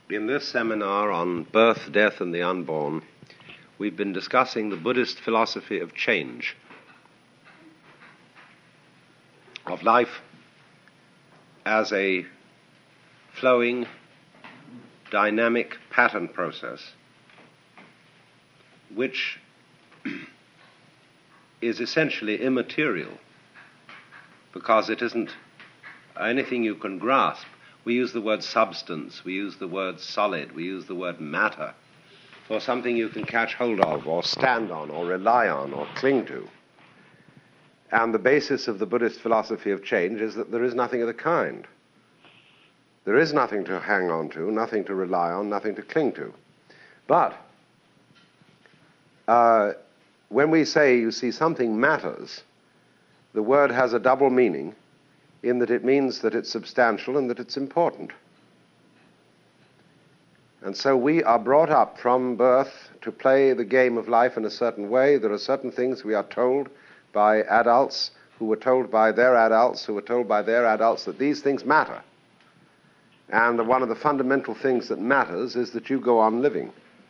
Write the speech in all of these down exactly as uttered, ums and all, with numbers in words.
In this seminar on birth, death, and the unborn, we've been discussing the Buddhist philosophy of change, of life as a flowing, dynamic pattern process, which is essentially immaterial because it isn't anything you can grasp. We use the word substance, we use the word solid, we use the word matter for something you can catch hold of or stand on or rely on or cling to. And the basis of the Buddhist philosophy of change is that there is nothing of the kind. There is nothing to hang on to, nothing to rely on, nothing to cling to. But uh, when we say, you see, something matters, the word has a double meaning, in that it means that it's substantial and that it's important. And so we are brought up from birth to play the game of life in a certain way. There are certain things we are told by adults who were told by their adults who were told by their adults that these things matter. And that one of the fundamental things that matters is that you go on living.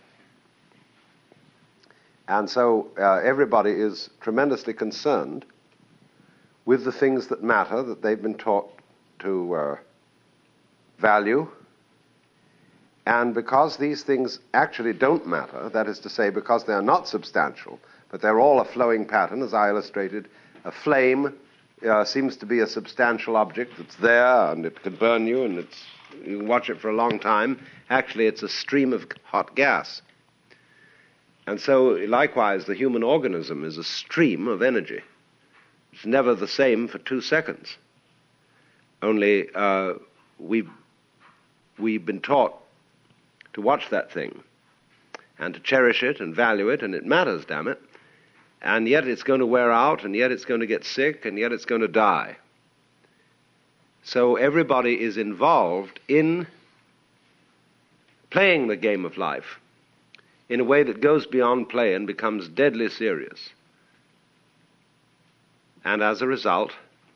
And so uh, everybody is tremendously concerned with the things that matter, that they've been taught to uh, value. And because these things actually don't matter, that is to say, because they're not substantial, but they're all a flowing pattern, as I illustrated, a flame uh, seems to be a substantial object that's there, and it can burn you, and it's, you can watch it for a long time. Actually, it's a stream of hot gas. And so, likewise, the human organism is a stream of energy. It's never the same for two seconds. Only uh, we've, we've been taught to watch that thing and to cherish it and value it, and it matters, damn it. And yet it's going to wear out, and yet it's going to get sick, and yet it's going to die. So everybody is involved in playing the game of life in a way that goes beyond play and becomes deadly serious. And as a result,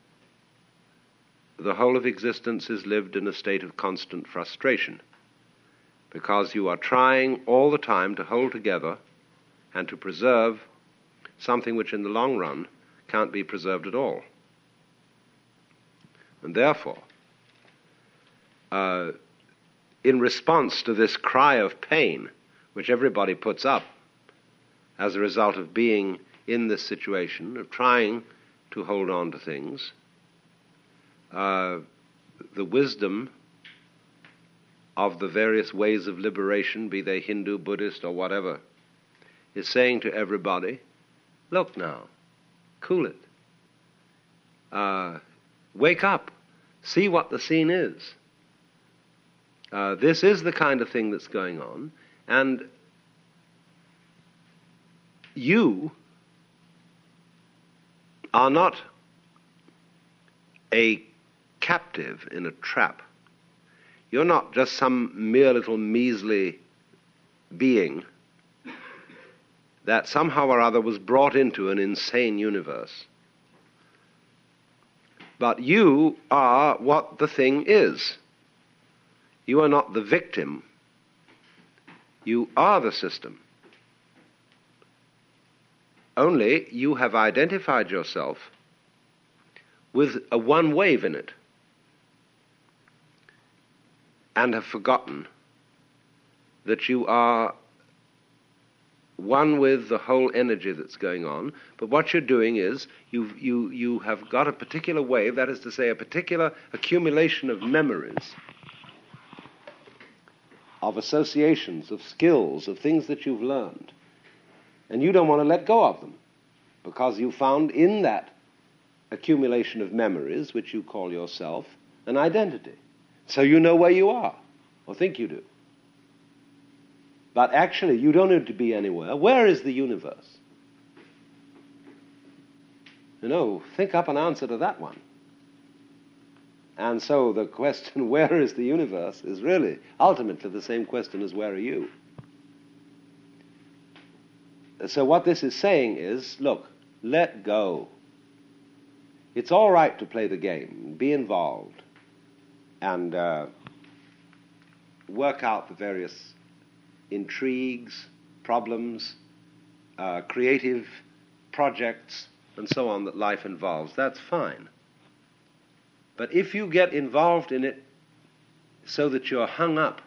the whole of existence is lived in a state of constant frustration, because you are trying all the time to hold together and to preserve something which in the long run can't be preserved at all. And therefore, uh, in response to this cry of pain, which everybody puts up as a result of being in this situation, of trying to hold on to things, uh, the wisdom of the various ways of liberation, be they Hindu, Buddhist, or whatever, is saying to everybody, look now, cool it. Uh, wake up. See what the scene is. Uh, this is the kind of thing that's going on, and you are not a captive in a trap. You're not just some mere little measly being that somehow or other was brought into an insane universe. But you are what the thing is. You are not the victim. You are the system. Only you have identified yourself with a one wave in it and have forgotten that you are one with the whole energy that's going on. But what you're doing is you you you have got a particular wave, that is to say, a particular accumulation of memories, of associations, of skills, of things that you've learned. And you don't want to let go of them, because you found in that accumulation of memories, which you call yourself, an identity. So you know where you are, or think you do. But actually, you don't need to be anywhere. Where is the universe? You know, think up an answer to that one. And so the question, where is the universe, is really ultimately the same question as where are you? So what this is saying is, look, let go. It's all right to play the game, be involved, and uh, work out the various intrigues, problems, uh, creative projects, and so on that life involves. That's fine. But if you get involved in it so that you're hung up,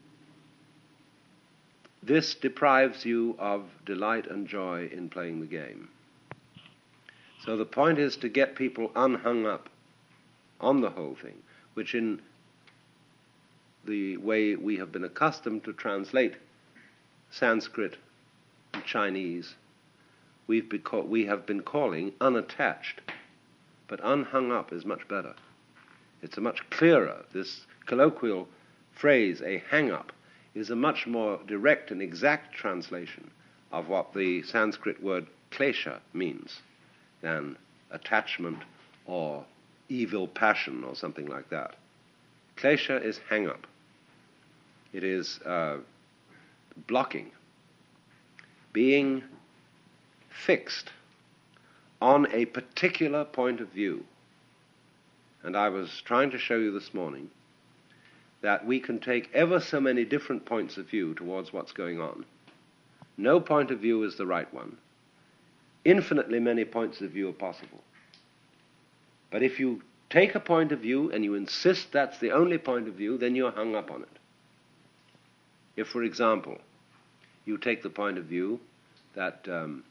this deprives you of delight and joy in playing the game. So the point is to get people unhung up on the whole thing, which in the way we have been accustomed to translate Sanskrit and Chinese, we've beca- we have been calling unattached. But unhung up is much better. It's a much clearer. This colloquial phrase, a hang-up, is a much more direct and exact translation of what the Sanskrit word klesha means than attachment or evil passion or something like that. Klesha is hang-up. It is uh, blocking, being fixed on a particular point of view. And I was trying to show you this morning that we can take ever so many different points of view towards what's going on. No point of view is the right one. Infinitely many points of view are possible. But if you take a point of view and you insist that's the only point of view, then you're hung up on it. If, for example, you take the point of view that um,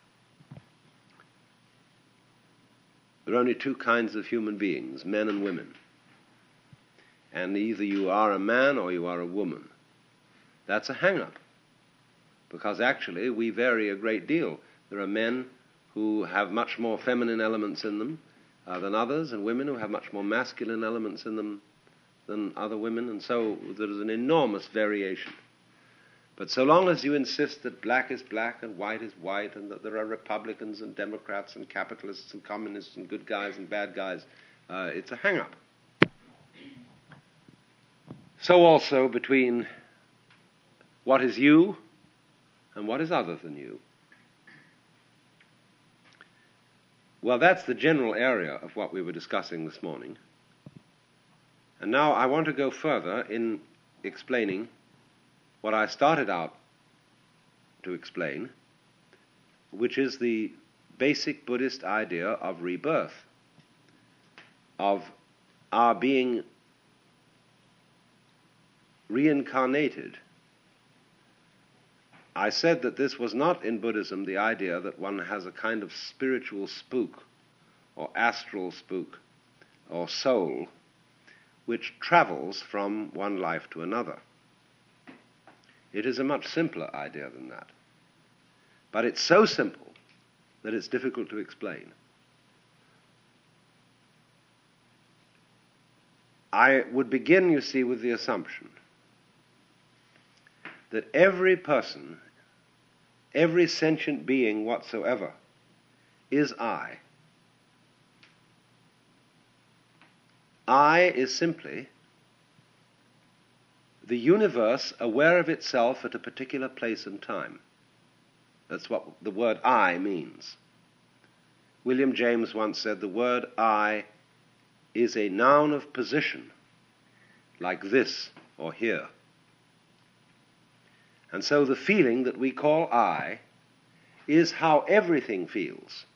there are only two kinds of human beings, men and women, and either you are a man or you are a woman, that's a hang-up, because actually we vary a great deal. There are men who have much more feminine elements in them uh, than others, and women who have much more masculine elements in them than other women, and so there is an enormous variation. But so long as you insist that black is black and white is white, and that there are Republicans and Democrats and capitalists and communists and good guys and bad guys, uh, it's a hang-up. So also between what is you and what is other than you. Well, that's the general area of what we were discussing this morning. And now I want to go further in explaining what I started out to explain, which is the basic Buddhist idea of rebirth, of our being reincarnated. I said that this was not in Buddhism the idea that one has a kind of spiritual spook or astral spook or soul which travels from one life to another. It is a much simpler idea than that. But it's so simple that it's difficult to explain. I would begin, you see, with the assumption that every person, every sentient being whatsoever, is I. I is simply the universe aware of itself at a particular place and time. That's what the word I means. William James once said the word I is a noun of position, like this or here. And so the feeling that we call I is how everything feels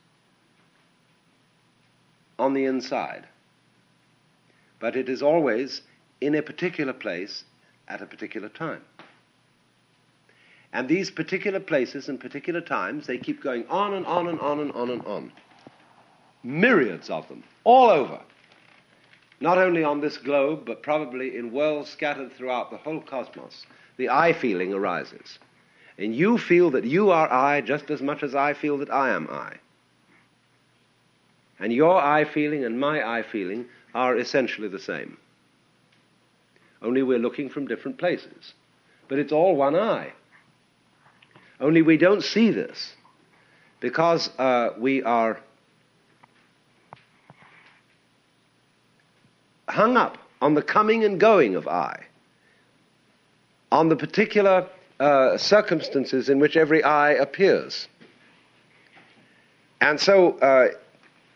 on the inside. But it is always in a particular place at a particular time. And these particular places and particular times, they keep going on and on and on and on and on. Myriads of them, all over. Not only on this globe, but probably in worlds scattered throughout the whole cosmos. The I feeling arises. And you feel that you are I just as much as I feel that I am I. And your I feeling and my I feeling are essentially the same. Only we're looking from different places. But it's all one I. Only we don't see this because uh, we are hung up on the coming and going of I, on the particular uh, circumstances in which every I appears. And so, uh,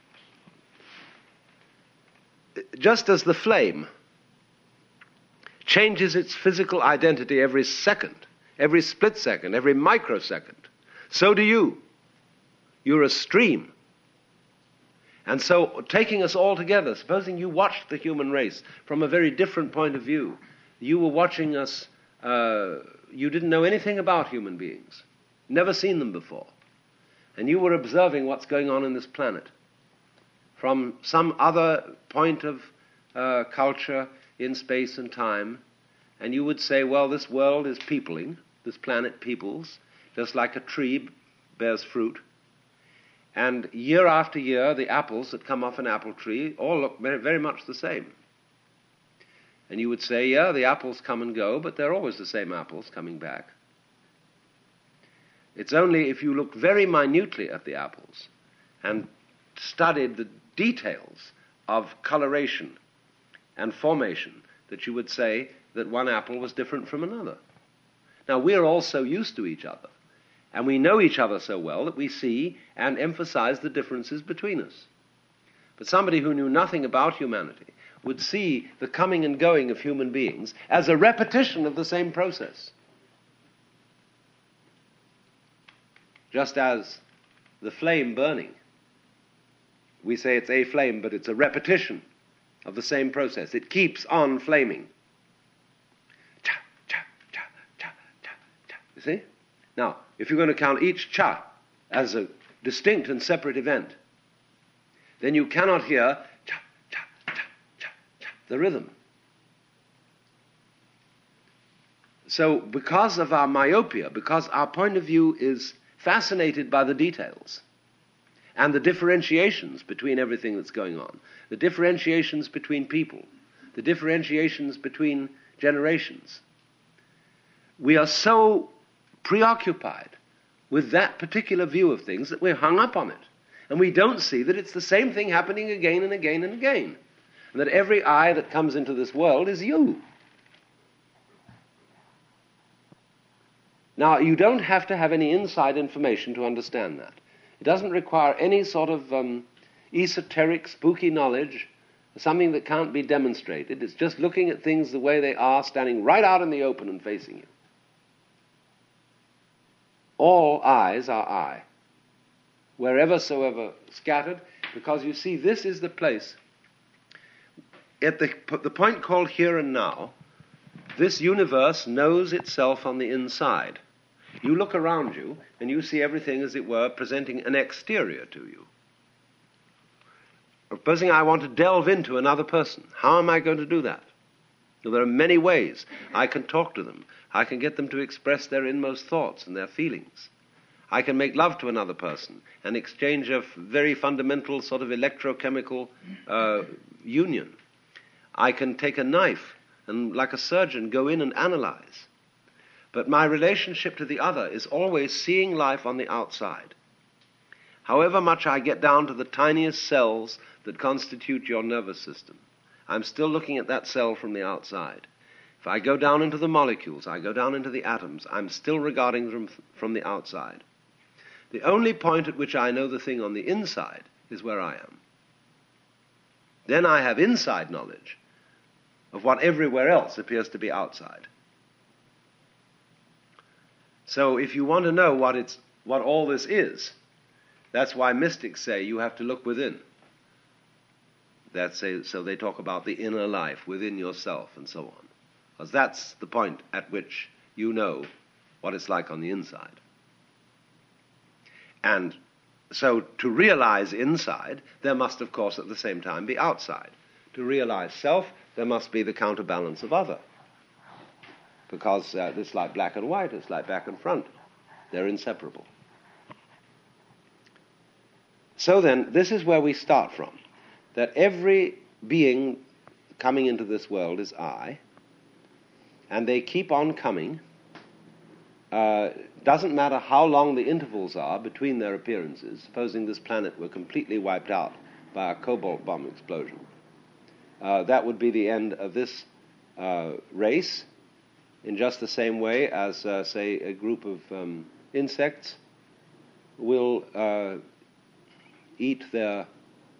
just as the flame changes its physical identity every second, every split second, every microsecond. So do you. You're a stream. And so, taking us all together, supposing you watched the human race from a very different point of view, you were watching us, uh, you didn't know anything about human beings, never seen them before, and you were observing what's going on in this planet from some other point of uh, culture in space and time, and you would say, well, this world is peopling, this planet peoples, just like a tree bears fruit. And year after year, the apples that come off an apple tree all look very, very much the same. And you would say, yeah, the apples come and go, but they're always the same apples coming back. It's only if you look very minutely at the apples and studied the details of coloration and formation that you would say that one apple was different from another. Now, we're all so used to each other, and we know each other so well that we see and emphasize the differences between us. But somebody who knew nothing about humanity would see the coming and going of human beings as a repetition of the same process. Just as the flame burning, we say it's a flame, but it's a repetition of the same process. It keeps on flaming. Cha, cha, cha, cha, cha, cha. You see? Now, if you're going to count each cha as a distinct and separate event, then you cannot hear cha, cha, cha, cha, cha, the rhythm. So, because of our myopia, because our point of view is fascinated by the details and the differentiations between everything that's going on, the differentiations between people, the differentiations between generations, we are so preoccupied with that particular view of things that we're hung up on it. And we don't see that it's the same thing happening again and again and again. And that every eye that comes into this world is you. Now, you don't have to have any inside information to understand that. It doesn't require any sort of um, esoteric, spooky knowledge, something that can't be demonstrated. It's just looking at things the way they are, standing right out in the open and facing you. All eyes are I, wherever soever scattered, because you see, this is the place, at the, the point called here and now, this universe knows itself on the inside. You look around you, and you see everything, as it were, presenting an exterior to you. Supposing I want to delve into another person, how am I going to do that? Well, there are many ways. I can talk to them. I can get them to express their inmost thoughts and their feelings. I can make love to another person and exchange a very fundamental sort of electrochemical uh, union. I can take a knife and, like a surgeon, go in and analyze. But my relationship to the other is always seeing life on the outside. However much I get down to the tiniest cells that constitute your nervous system, I'm still looking at that cell from the outside. If I go down into the molecules, I go down into the atoms, I'm still regarding them from the outside. The only point at which I know the thing on the inside is where I am. Then I have inside knowledge of what everywhere else appears to be outside. So if you want to know what it's, what all this is, that's why mystics say you have to look within. That's a, so they talk about the inner life within yourself and so on. Because that's the point at which you know what it's like on the inside. And so to realize inside, there must, of course, at the same time be outside. To realize self, there must be the counterbalance of other. Because uh, it's like black and white, it's like back and front. They're inseparable. So then, this is where we start from. That every being coming into this world is I, and they keep on coming. Uh, doesn't matter how long the intervals are between their appearances, supposing this planet were completely wiped out by a cobalt bomb explosion. Uh, that would be the end of this uh, race, in just the same way as, uh, say, a group of um, insects will uh, eat their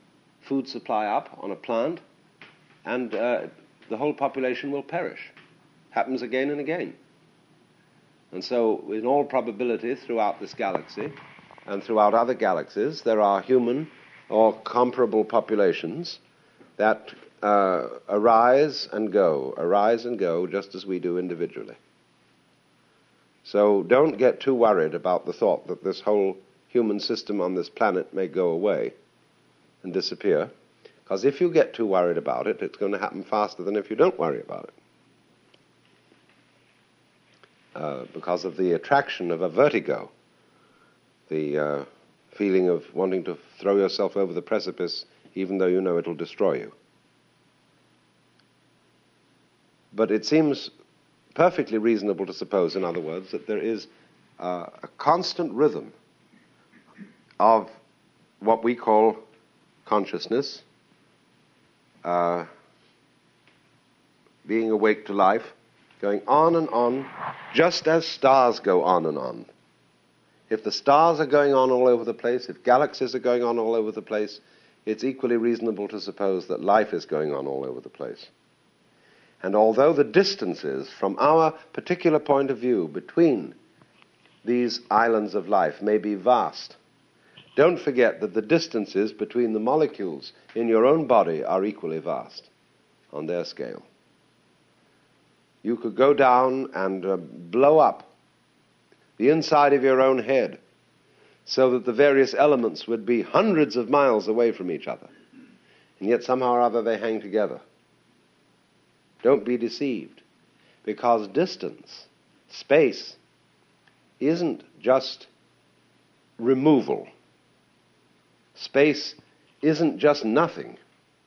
food supply up on a plant, and uh, the whole population will perish. happens again and again. And so, in all probability, throughout this galaxy and throughout other galaxies, there are human or comparable populations that uh, arise and go, arise and go, just as we do individually. So don't get too worried about the thought that this whole human system on this planet may go away and disappear, because if you get too worried about it, it's going to happen faster than if you don't worry about it. Uh, because of the attraction of a vertigo, the uh, feeling of wanting to throw yourself over the precipice even though you know it'll destroy you. But it seems perfectly reasonable to suppose, in other words, that there is uh, a constant rhythm of what we call consciousness, uh, being awake to life, going on and on, just as stars go on and on. If the stars are going on all over the place, if galaxies are going on all over the place, it's equally reasonable to suppose that life is going on all over the place. And although the distances from our particular point of view between these islands of life may be vast, don't forget that the distances between the molecules in your own body are equally vast on their scale. You could go down and uh, blow up the inside of your own head so that the various elements would be hundreds of miles away from each other, and yet somehow or other they hang together. Don't be deceived, because distance, space, isn't just removal. Space isn't just nothing.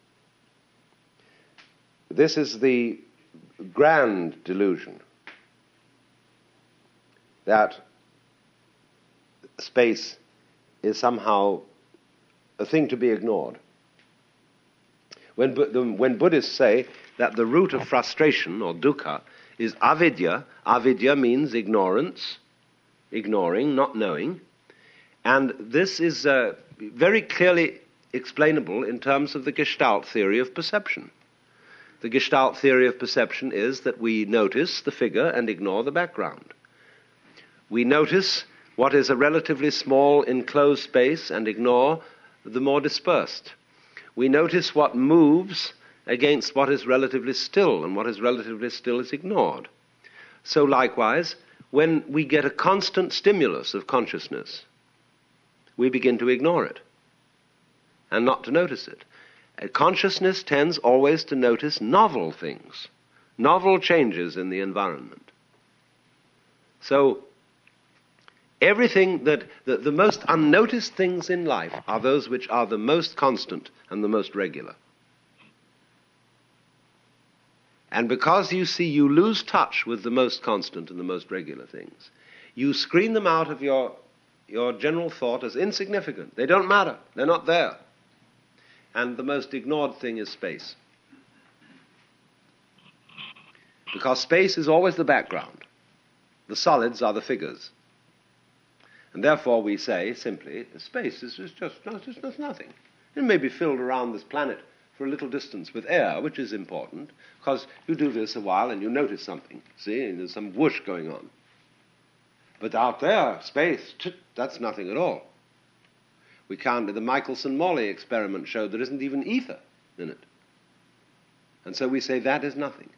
This is the grand delusion that space is somehow a thing to be ignored. When, when Buddhists say that the root of frustration, or dukkha, is avidya, avidya means ignorance, ignoring, not knowing, and this is uh, very clearly explainable in terms of the Gestalt theory of perception. The Gestalt theory of perception is that we notice the figure and ignore the background. We notice what is a relatively small enclosed space and ignore the more dispersed. We notice what moves against what is relatively still, and what is relatively still is ignored. So likewise, when we get a constant stimulus of consciousness, we begin to ignore it and not to notice it. Consciousness tends always to notice novel things, novel changes in the environment. So everything that, the, the most unnoticed things in life are those which are the most constant and the most regular. And because you see you lose touch with the most constant and the most regular things, you screen them out of your, your general thought as insignificant. They don't matter. They're not there. And the most ignored thing is space. Because space is always the background. The solids are the figures. And therefore we say, simply, space is, is just, no, it's just nothing. It may be filled around this planet for a little distance with air, which is important, because you do this a while and you notice something, see, and there's some whoosh going on. But out there, space, that's nothing at all. We can't, the Michelson-Morley experiment showed there isn't even ether in it. And so we say that is nothing.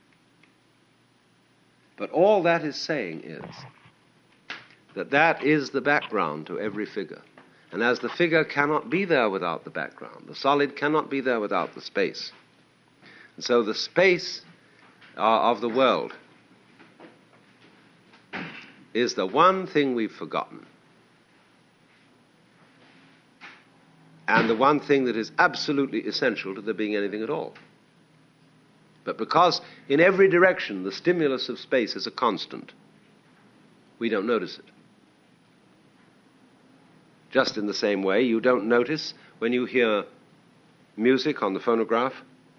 But all that is saying is that that is the background to every figure. And as the figure cannot be there without the background, the solid cannot be there without the space. And so the space uh, of the world is the one thing we've forgotten. And the one thing that is absolutely essential to there being anything at all. But because in every direction the stimulus of space is a constant, we don't notice it. Just in the same way, you don't notice when you hear music on the phonograph,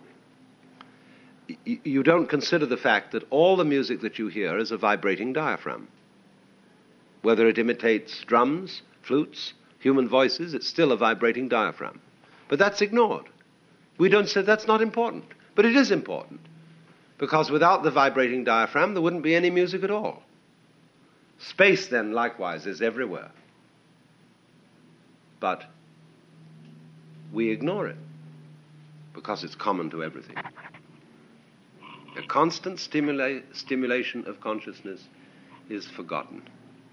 you don't consider the fact that all the music that you hear is a vibrating diaphragm. Whether it imitates drums, flutes, human voices, it's still a vibrating diaphragm. But that's ignored. We don't say that's not important, but it is important. Because without the vibrating diaphragm, there wouldn't be any music at all. Space, then, likewise, is everywhere. But we ignore it because it's common to everything. A constant stimula- stimulation of consciousness is forgotten.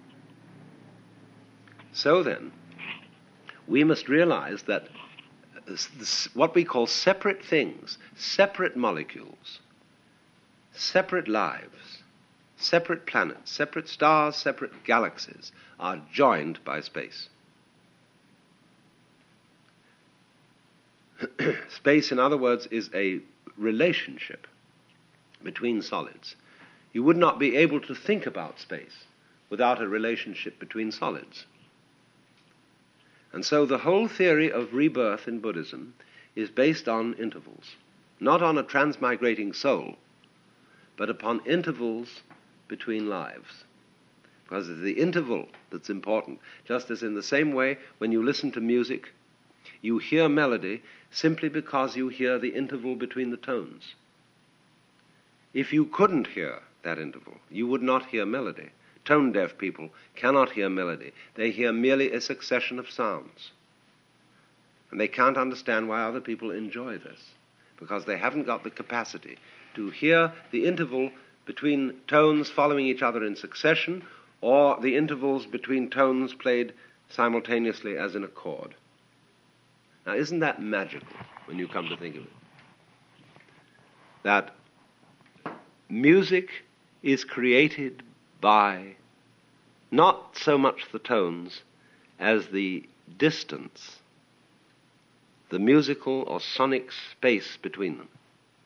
So then, we must realize that what we call separate things, separate molecules, separate lives, separate planets, separate stars, separate galaxies, are joined by space. Space, in other words, is a relationship between solids. You would not be able to think about space without a relationship between solids. And so the whole theory of rebirth in Buddhism is based on intervals, not on a transmigrating soul, but upon intervals between lives. Because it's the interval that's important. Just as in the same way, when you listen to music, you hear melody simply because you hear the interval between the tones. If you couldn't hear that interval, you would not hear melody. Tone-deaf people cannot hear melody. They hear merely a succession of sounds. And they can't understand why other people enjoy this, because they haven't got the capacity to hear the interval between tones following each other in succession, or the intervals between tones played simultaneously as in a chord. Now, isn't that magical when you come to think of it? That music is created by not so much the tones as the distance, the musical or sonic space between them.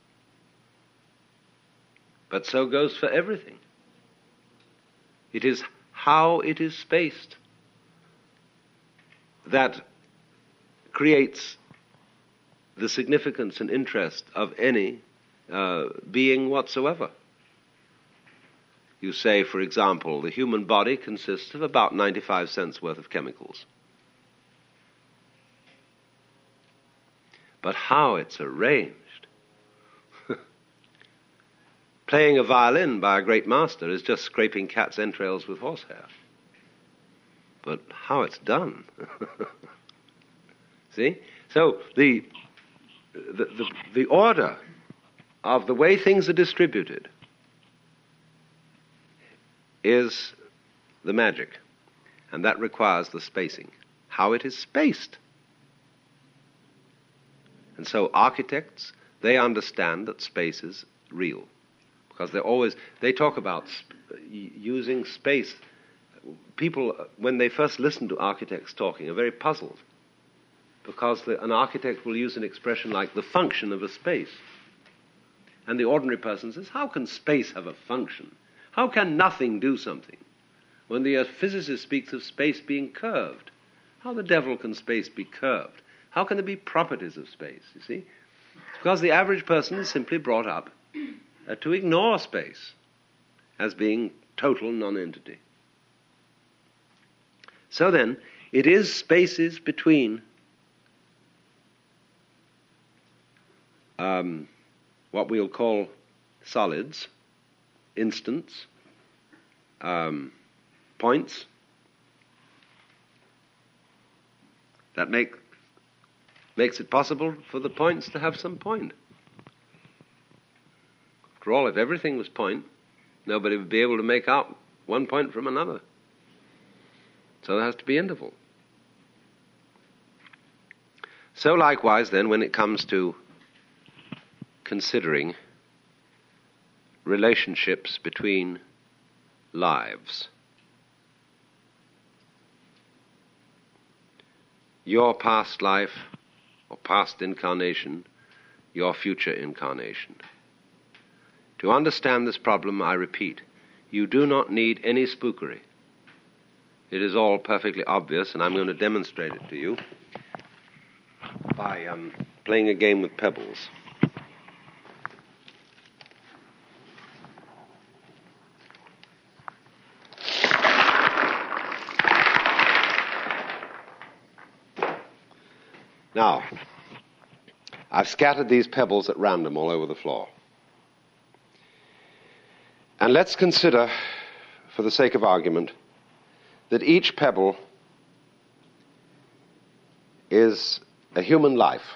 But so goes for everything. It is how it is spaced that creates the significance and interest of any uh, being whatsoever. You say, for example, the human body consists of about ninety-five cents worth of chemicals. But how it's arranged. Playing a violin by a great master is just scraping cat's entrails with horsehair. But how it's done. See? So the, the, the, the order of the way things are distributed is the magic, and that requires the spacing, how it is spaced. And so architects, they understand that space is real, because they're always, they talk about sp- using space. People, when they first listen to architects talking, are very puzzled, because the, an architect will use an expression like the function of a space. And the ordinary person says, how can space have a function? How can nothing do something? When the physicist speaks of space being curved, how the devil can space be curved? How can there be properties of space, you see? It's because the average person is simply brought up uh, to ignore space as being total non-entity. So then, it is spaces between um, what we'll call solids, instants, um, points, that make makes it possible for the points to have some point. After all, if everything was point, nobody would be able to make out one point from another. So there has to be interval. So likewise, then, when it comes to considering relationships between lives, your past life or past incarnation, your future incarnation. To understand this problem, I repeat, you do not need any spookery. It is all perfectly obvious, and I'm going to demonstrate it to you by um, playing a game with pebbles. Now, I've scattered these pebbles at random all over the floor. And let's consider, for the sake of argument, that each pebble is a human life.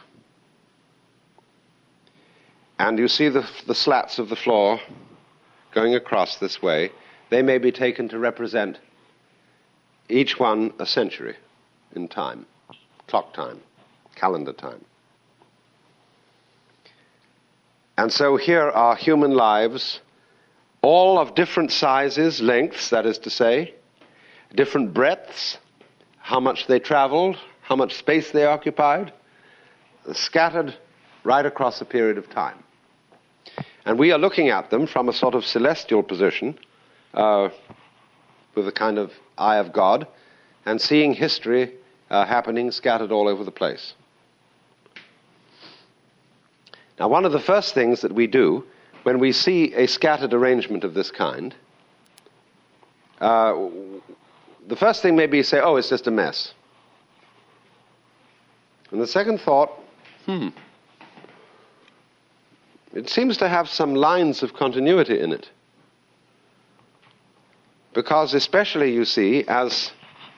And you see the, the slats of the floor going across this way. They may be taken to represent each one a century in time, clock time, calendar time. And so here are human lives, all of different sizes, lengths, that is to say, different breadths, how much they traveled, how much space they occupied, scattered right across a period of time. And we are looking at them from a sort of celestial position, uh, with a kind of eye of God, and seeing history uh, happening scattered all over the place. Now, one of the first things that we do when we see a scattered arrangement of this kind, uh, the first thing may be say, oh, it's just a mess. And the second thought, hmm, it seems to have some lines of continuity in it. Because especially, you see, as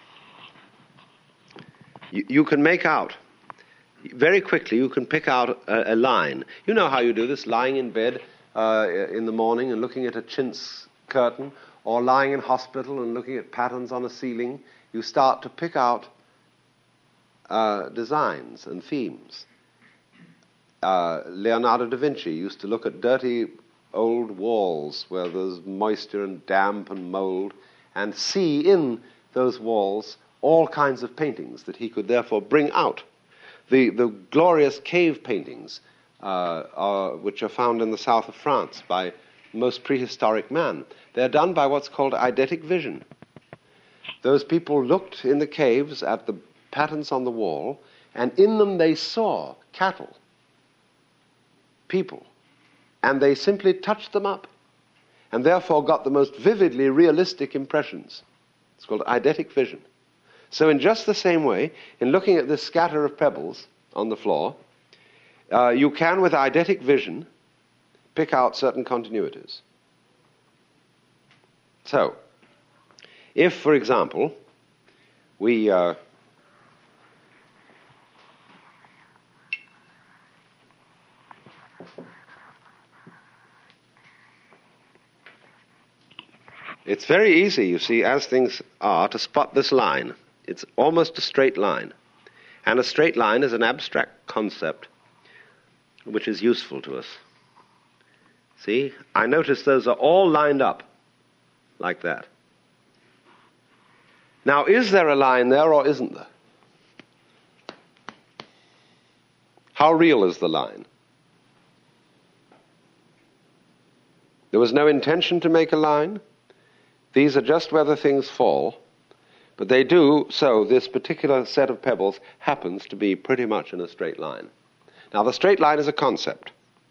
you, you can make out, very quickly you can pick out a, a line. You know how you do this, lying in bed uh, in the morning and looking at a chintz curtain, or lying in hospital and looking at patterns on a ceiling. You start to pick out uh, designs and themes. Uh, Leonardo da Vinci used to look at dirty old walls where there's moisture and damp and mold, and see in those walls all kinds of paintings that he could therefore bring out. The, the glorious cave paintings, uh, are, which are found in the south of France by most prehistoric man, they're done by what's called eidetic vision. Those people looked in the caves at the patterns on the wall, and in them they saw cattle, people, and they simply touched them up, and therefore got the most vividly realistic impressions. It's called eidetic vision. So in just the same way, in looking at this scatter of pebbles on the floor, uh, you can, with eidetic vision, pick out certain continuities. So, if, for example, we uh, it's very easy, you see, as things are, to spot this line. It's almost a straight line. And a straight line is an abstract concept which is useful to us. See, I notice those are all lined up like that. Now, is there a line there or isn't there? How real is the line? There was no intention to make a line. These are just where the things fall. But they do, so this particular set of pebbles happens to be pretty much in a straight line. Now, the straight line is a concept.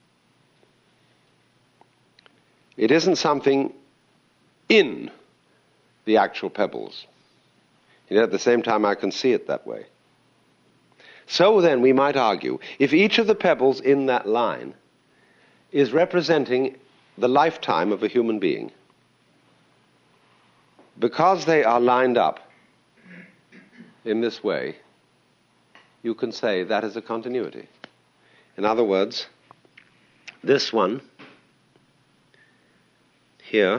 It isn't something in the actual pebbles. Yet at the same time, I can see it that way. So then, we might argue, if each of the pebbles in that line is representing the lifetime of a human being, because they are lined up in this way, you can say that is a continuity. In other words, this one here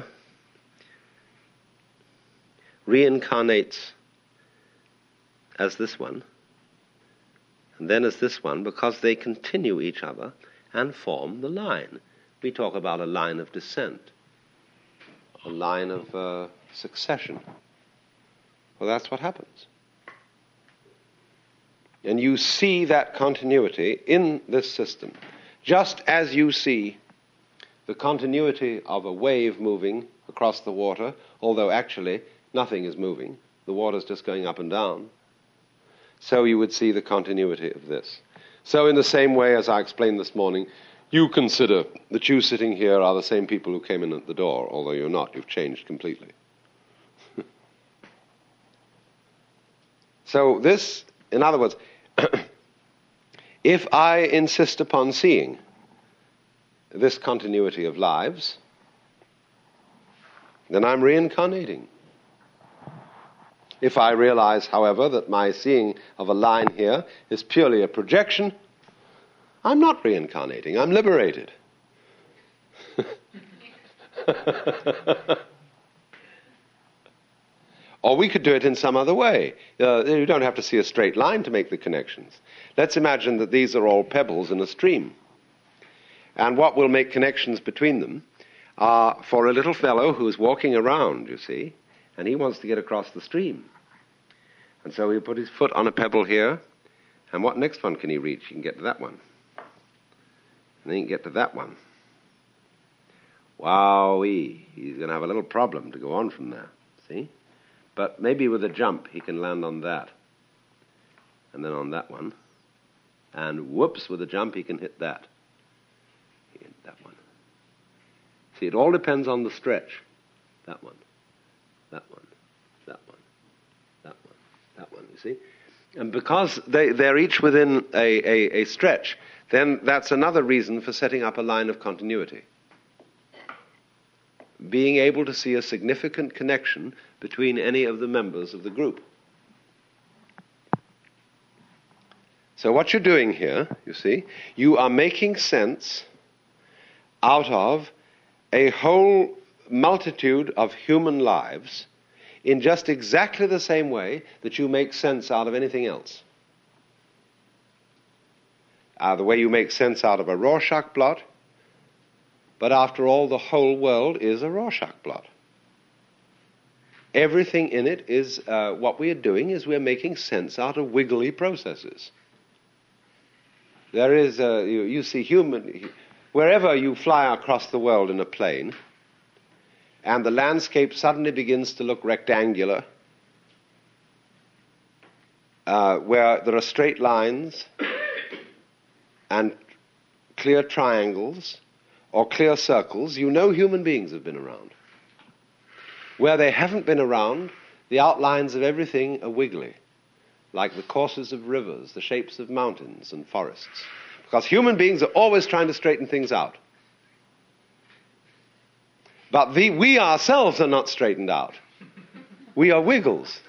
reincarnates as this one, and then as this one, because they continue each other and form the line. We talk about a line of descent, a line of uh, succession. Well, that's what happens. And you see that continuity in this system, just as you see the continuity of a wave moving across the water, although actually nothing is moving. The water's just going up and down. So you would see the continuity of this. So in the same way as I explained this morning, you consider that you sitting here are the same people who came in at the door, although you're not. You've changed completely. So this, in other words, if I insist upon seeing this continuity of lives, then I'm reincarnating. If I realize, however, that my seeing of a line here is purely a projection, I'm not reincarnating, I'm liberated. Or we could do it in some other way. Uh, you don't have to see a straight line to make the connections. Let's imagine that these are all pebbles in a stream. And what will make connections between them are for a little fellow who's walking around, you see, and he wants to get across the stream. And so he'll put his foot on a pebble here, and what next one can he reach? He can get to that one. And then he can get to that one. Wowee, he's going to have a little problem to go on from there, see? But maybe with a jump he can land on that, and then on that one, and whoops, with a jump he can hit that. He hit that one. See, it all depends on the stretch. That one, that one, that one, that one, that one, you see? And because they, they're each within a, a, a stretch, then that's another reason for setting up a line of continuity. Being able to see a significant connection between any of the members of the group. So what you're doing here, you see, you are making sense out of a whole multitude of human lives in just exactly the same way that you make sense out of anything else. Uh, the way you make sense out of a Rorschach blot, but after all, the whole world is a Rorschach blot. Everything in it is, uh, what we are doing is we're making sense out of wiggly processes. There is, uh, you, you see human, wherever you fly across the world in a plane, and the landscape suddenly begins to look rectangular, uh, where there are straight lines and clear triangles, or clear circles, you know human beings have been around. Where they haven't been around, the outlines of everything are wiggly, like the courses of rivers, the shapes of mountains and forests. Because human beings are always trying to straighten things out. But the, we ourselves are not straightened out. We are wiggles.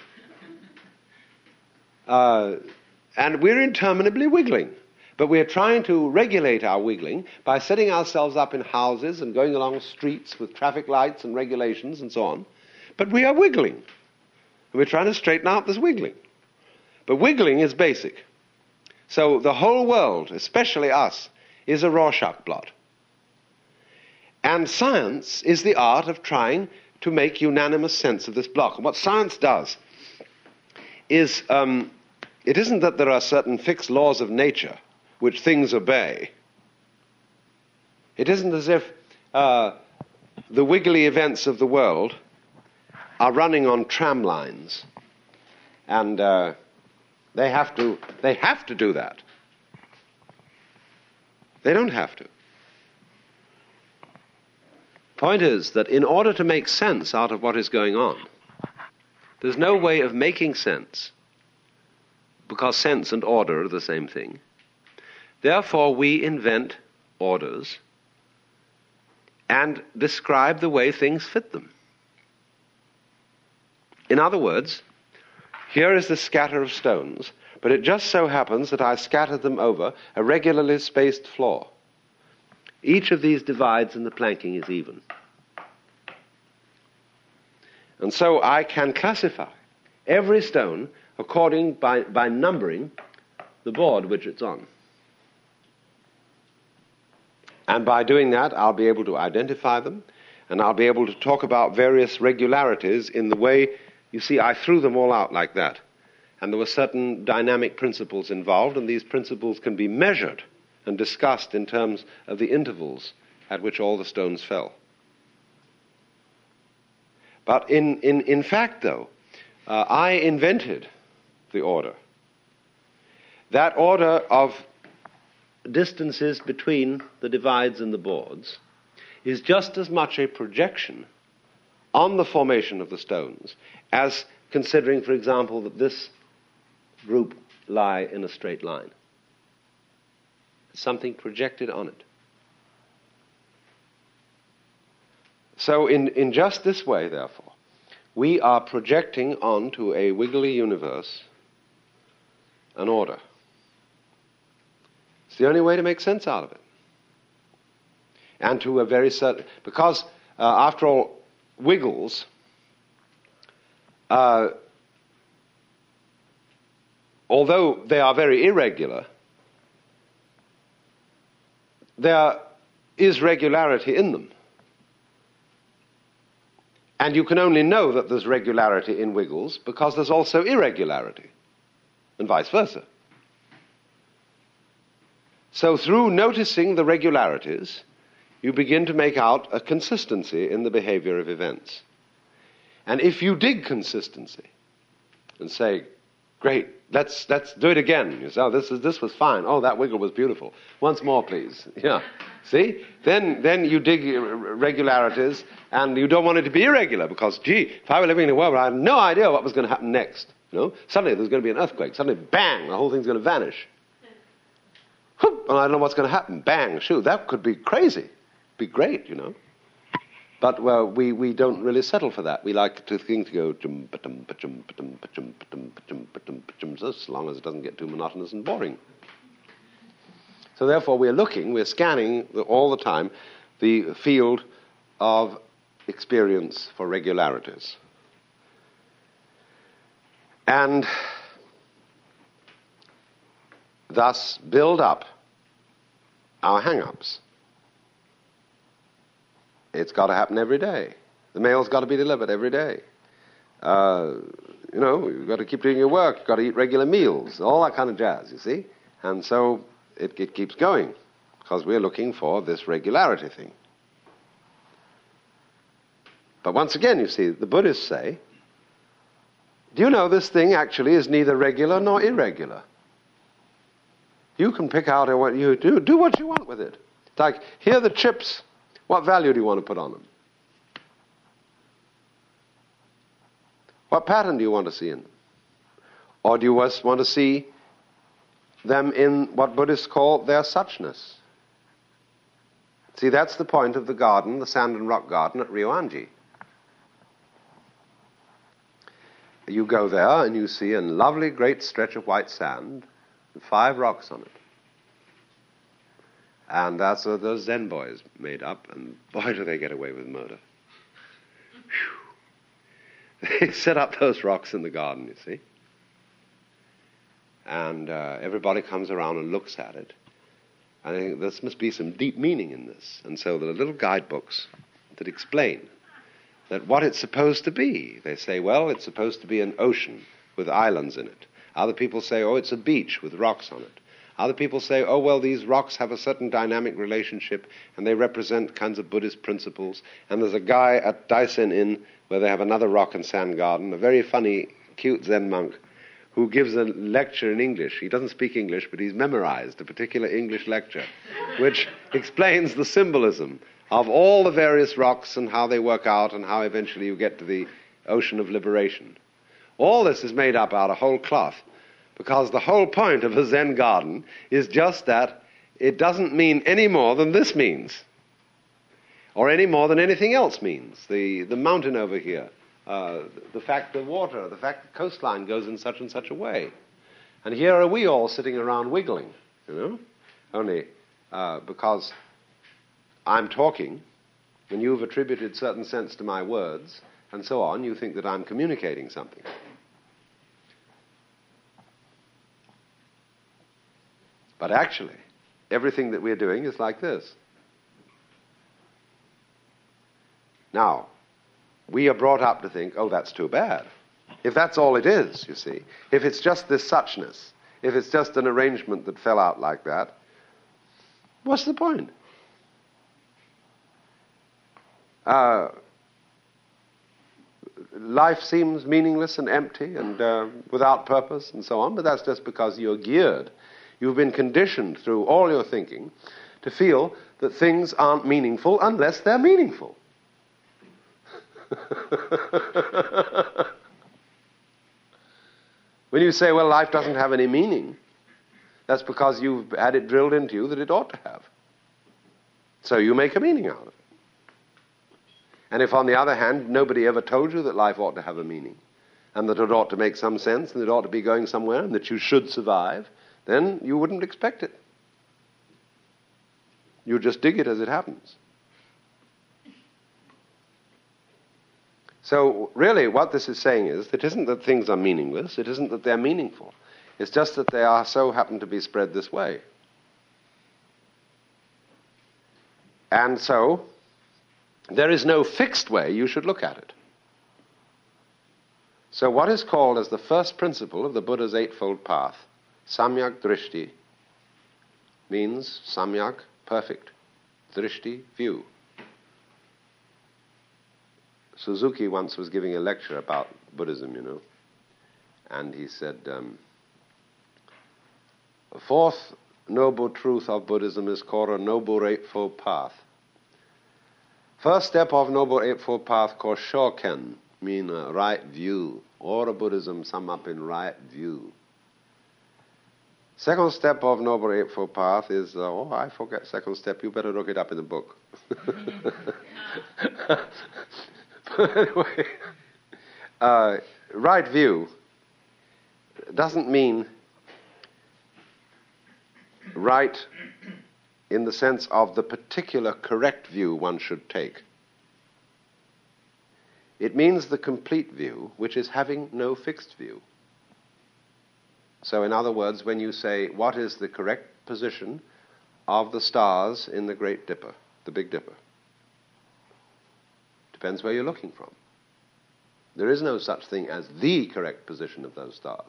Uh, and we're interminably wiggling. But we're trying to regulate our wiggling by setting ourselves up in houses and going along streets with traffic lights and regulations and so on. But we are wiggling. And we're trying to straighten out this wiggling. But wiggling is basic. So the whole world, especially us, is a Rorschach blot. And science is the art of trying to make unanimous sense of this block. And what science does is, um, it isn't that there are certain fixed laws of nature which things obey. It isn't as if uh, the wiggly events of the world are running on tram lines, and uh, they have to they have to do that. They don't have to. Point is that in order to make sense out of what is going on, there's no way of making sense, because sense and order are the same thing. Therefore, we invent orders and describe the way things fit them. In other words, here is the scatter of stones, but it just so happens that I scattered them over a regularly spaced floor. Each of these divides in the planking is even. And so I can classify every stone according by, by numbering the board which it's on. And by doing that, I'll be able to identify them, and I'll be able to talk about various regularities in the way, you see, I threw them all out like that. And there were certain dynamic principles involved, and these principles can be measured and discussed in terms of the intervals at which all the stones fell. But in, in, in fact, though, uh, I invented the order. That order of distances between the divides and the boards is just as much a projection on the formation of the stones as considering, for example, that this group lie in a straight line. Something projected on it. So in, in just this way, therefore, we are projecting onto a wiggly universe an order. It's the only way to make sense out of it. And to a very certain... Because, uh, after all, wiggles... Uh, although they are very irregular, there is regularity in them. And you can only know that there's regularity in wiggles because there's also irregularity, and vice versa. So through noticing the regularities, you begin to make out a consistency in the behavior of events. And if you dig consistency and say, great, let's let's do it again. You say, oh, this is this was fine. Oh, that wiggle was beautiful. Once more, please. Yeah. See? Then then you dig regularities, and you don't want it to be irregular because, gee, if I were living in a world where I had no idea what was going to happen next, you know, suddenly there's going to be an earthquake. Suddenly, bang, the whole thing's going to vanish. Whoop, and I don't know what's going to happen. Bang, shoo, that could be crazy. Be great, you know. But well, we, we don't really settle for that. We like to think to go jum ba dum ba jum ba dum ba jum ba dum ba jum ba dum ba jum, as long as it doesn't get too monotonous and boring. So therefore, we're looking, we're scanning all the time the field of experience for regularities, and thus build up our hang-ups. It's got to happen every day. The mail's got to be delivered every day. Uh, you know, you've got to keep doing your work. You've got to eat regular meals. All that kind of jazz, you see. And so it, it keeps going because we're looking for this regularity thing. But once again, you see, the Buddhists say, do you know this thing actually is neither regular nor irregular? You can pick out what you do. Do what you want with it. It's like, here are the chips. What value do you want to put on them? What pattern do you want to see in them? Or do you just want to see them in what Buddhists call their suchness? See, that's the point of the garden, the sand and rock garden at Ryoanji. You go there and you see a lovely great stretch of white sand with five rocks on it. And that's what those Zen boys made up, and boy, do they get away with murder. Whew. They set up those rocks in the garden, you see. And uh, everybody comes around and looks at it. And I think there must be some deep meaning in this. And so there are little guidebooks that explain that what it's supposed to be. They say, well, it's supposed to be an ocean with islands in it. Other people say, oh, it's a beach with rocks on it. Other people say, oh, well, these rocks have a certain dynamic relationship and they represent kinds of Buddhist principles. And there's a guy at Daisen Inn where they have another rock and sand garden, a very funny, cute Zen monk who gives a lecture in English. He doesn't speak English, but he's memorized a particular English lecture which explains the symbolism of all the various rocks and how they work out and how eventually you get to the ocean of liberation. All this is made up out of whole cloth. Because the whole point of a Zen garden is just that it doesn't mean any more than this means. Or any more than anything else means. The, the mountain over here, uh, the fact the water, the fact the coastline goes in such and such a way. And here are we all sitting around wiggling, you know, only uh, because I'm talking and you've attributed certain sense to my words and so on, you think that I'm communicating something. But actually, everything that we're doing is like this. Now, we are brought up to think, oh, that's too bad. If that's all it is, you see, if it's just this suchness, if it's just an arrangement that fell out like that, what's the point? Uh, life seems meaningless and empty and uh, without purpose and so on, but that's just because you're geared. You've been conditioned through all your thinking to feel that things aren't meaningful unless they're meaningful. When you say, well, life doesn't have any meaning, that's because you've had it drilled into you that it ought to have. So you make a meaning out of it. And if, on the other hand, nobody ever told you that life ought to have a meaning, and that it ought to make some sense, and it ought to be going somewhere, and that you should survive, then you wouldn't expect it. You just dig it as it happens. So really what this is saying is, it isn't that things are meaningless, it isn't that they're meaningful. It's just that they are so happen to be spread this way. And so, there is no fixed way you should look at it. So what is called as the first principle of the Buddha's Eightfold Path, Samyak Drishti, means Samyak, perfect, Drishti, view. Suzuki once was giving a lecture about Buddhism, you know, and he said, um, the fourth noble truth of Buddhism is called a Noble Eightfold Path. First step of Noble Eightfold Path called Shoken, mean uh, right view. All of Buddhism sum up in right view. Second step of Noble Eightfold Path is, uh, oh, I forget second step, you better look it up in the book. But anyway, uh, right view doesn't mean right in the sense of the particular correct view one should take. It means the complete view, which is having no fixed view. So in other words, when you say, what is the correct position of the stars in the Great Dipper, the Big Dipper? Depends where you're looking from. There is no such thing as the correct position of those stars.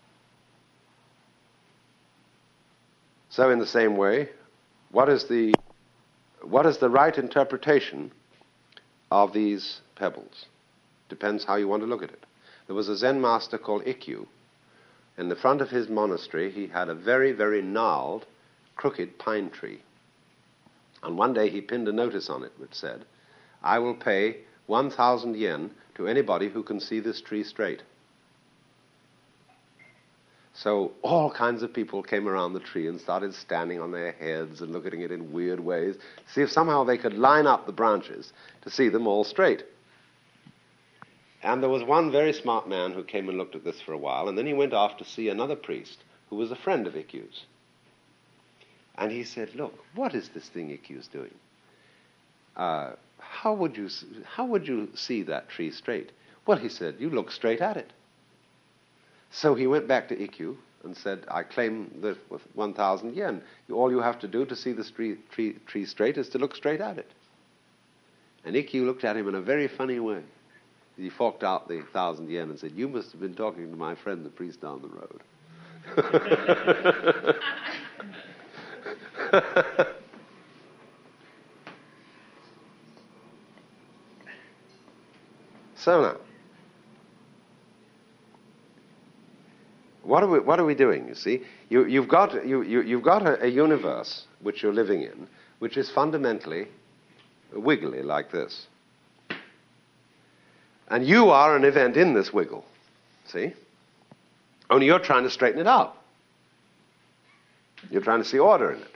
So in the same way, what is the what is the right interpretation of these pebbles? Depends how you want to look at it. There was a Zen master called Ikkyu. In the front of his monastery, he had a very, very gnarled, crooked pine tree. And one day he pinned a notice on it which said, I will pay one thousand yen to anybody who can see this tree straight. So all kinds of people came around the tree and started standing on their heads and looking at it in weird ways, to see if somehow they could line up the branches to see them all straight. And there was one very smart man who came and looked at this for a while, and then he went off to see another priest who was a friend of Ikkyu's. And he said, look, what is this thing Ikkyu's doing? Uh, how would you how would you see that tree straight? Well, he said, you look straight at it. So he went back to Ikkyu and said, I claim that with one thousand yen, all you have to do to see the tree, tree, tree straight is to look straight at it. And Ikkyu looked at him in a very funny way. He forked out the thousand yen and said, you must have been talking to my friend, the priest down the road. So now, what are we, what are we doing, you see? You, you've got, you, you, you've got a, a universe which you're living in, which is fundamentally wiggly like this. And you are an event in this wiggle, see? Only you're trying to straighten it out. You're trying to see order in it.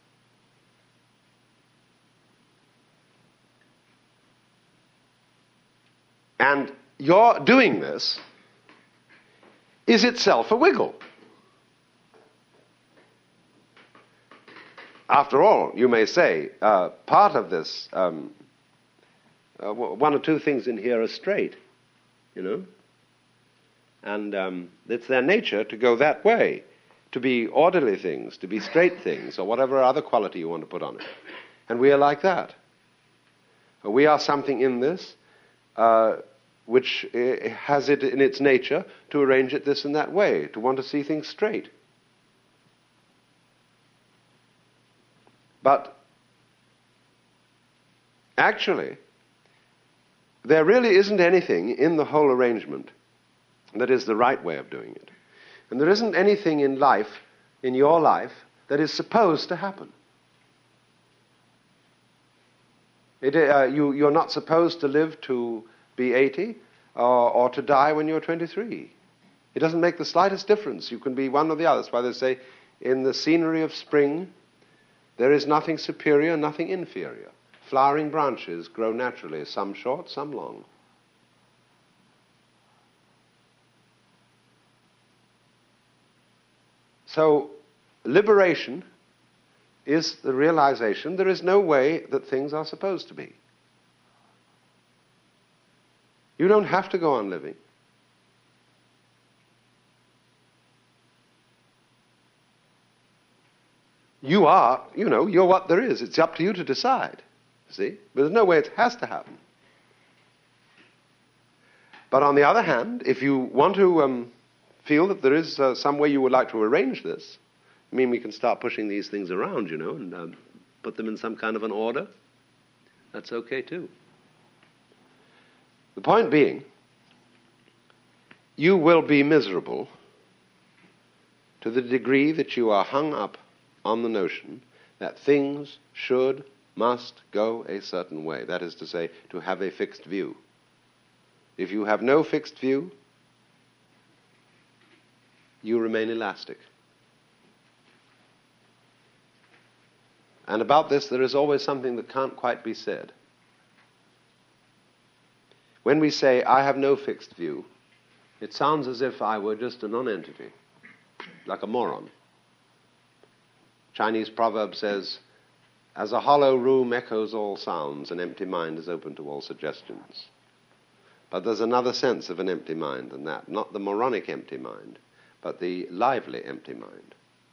And your doing this is itself a wiggle. After all, you may say, uh, part of this, um, uh, one or two things in here are straight, you know? And um, it's their nature to go that way, to be orderly things, to be straight things, or whatever other quality you want to put on it. And we are like that. We are something in this uh, which uh, has it in its nature to arrange it this and that way, to want to see things straight. But actually, there really isn't anything in the whole arrangement that is the right way of doing it. And there isn't anything in life, in your life, that is supposed to happen. It, uh, you, you're not supposed to live to be eighty or, or to die when you're twenty-three. It doesn't make the slightest difference. You can be one or the other. That's why they say, in the scenery of spring, there is nothing superior, nothing inferior. flowering branches grow naturally, some short, some long. So, liberation is the realization there is no way that things are supposed to be. You don't have to go on living. You are, you know, you're what there is. It's up to you to decide, see? But there's no way it has to happen. But on the other hand, if you want to um, feel that there is uh, some way you would like to arrange this, I mean, we can start pushing these things around, you know, and um, put them in some kind of an order. That's okay too. The point being, you will be miserable to the degree that you are hung up on the notion that things should, must go a certain way. That is to say, to have a fixed view. If you have no fixed view, you remain elastic. And about this, there is always something that can't quite be said. When we say, I have no fixed view, it sounds as if I were just a non-entity, like a moron. Chinese proverb says, as a hollow room echoes all sounds, an empty mind is open to all suggestions. But there's another sense of an empty mind than that, not the moronic empty mind, but the lively empty mind.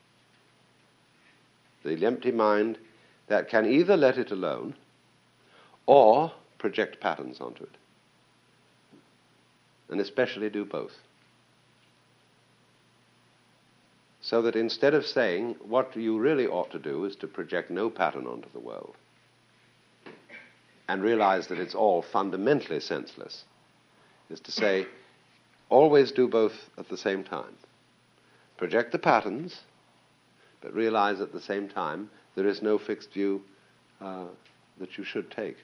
The empty mind that can either let it alone or project patterns onto it. And especially do both. So that instead of saying what you really ought to do is to project no pattern onto the world and realize that it's all fundamentally senseless, is to say always do both at the same time. Project the patterns, but realize at the same time there is no fixed view uh, that you should take.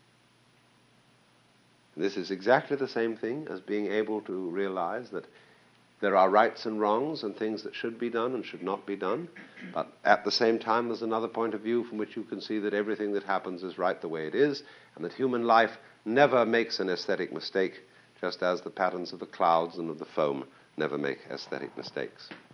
This is exactly the same thing as being able to realize that there are rights and wrongs and things that should be done and should not be done, but at the same time there's another point of view from which you can see that everything that happens is right the way it is, and that human life never makes an aesthetic mistake, just as the patterns of the clouds and of the foam never make aesthetic mistakes.